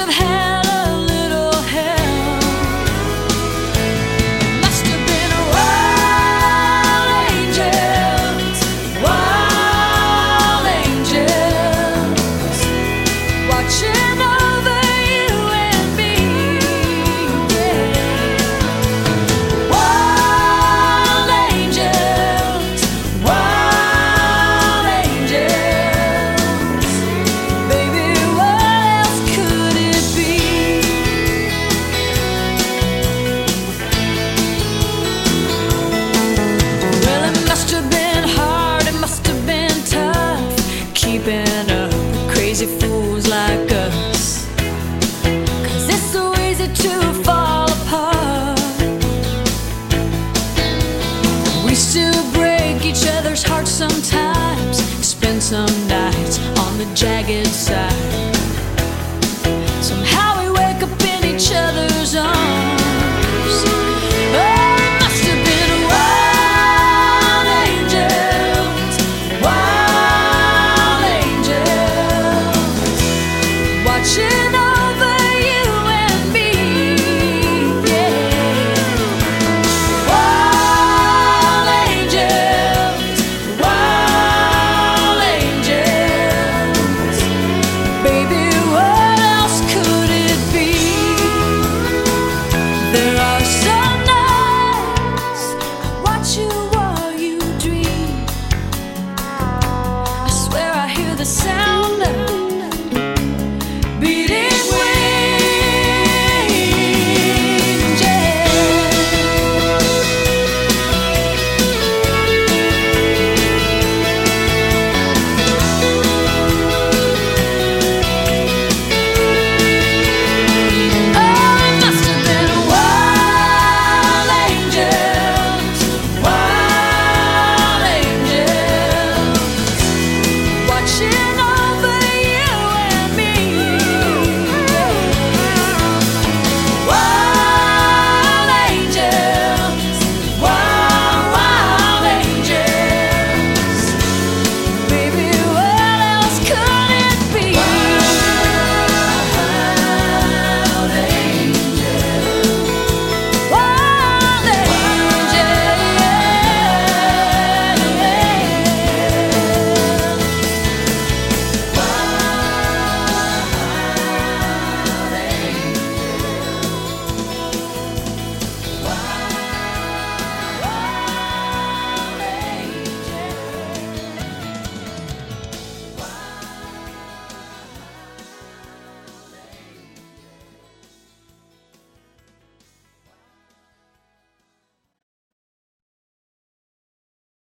had a little help. Must have been wild angels watching over you and me. Yeah. Wild angels, baby, what else could it be? Well, it must have been hard, it must have been tough, keeping up with crazy fools like us. 'Cause it's so easy to fall apart. We still break each other's hearts sometimes, spend some nights on the jagged side.